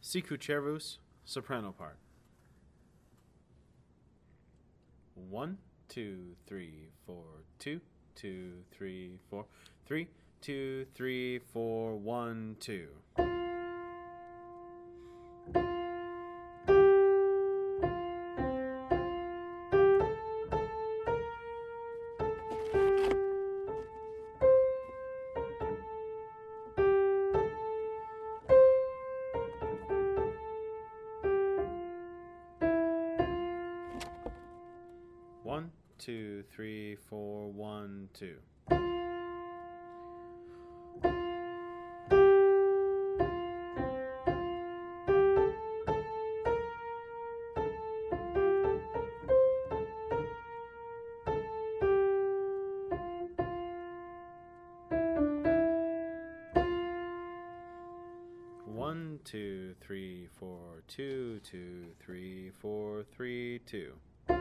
Sicu Cervus, soprano part. 1, 2, 3, 4, 2, 2, 3, 4, 3, 2, 3, 4, 1, 2. 1, 2, 3, 4, 1, 2. 1, 2, 3, 4, 2, 2, 3, 4, 3, 2.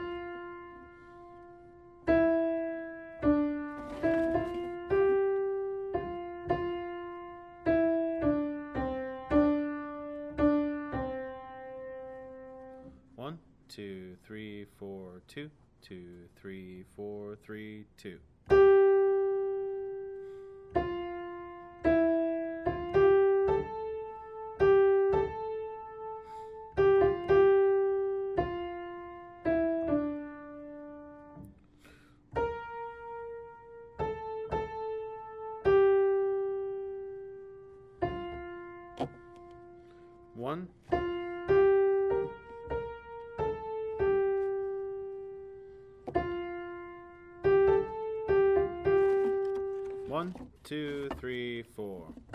1, 2, 3, 4, 2, 2, 3, 4, 3, 2. 1, 1, 2, 3, 4.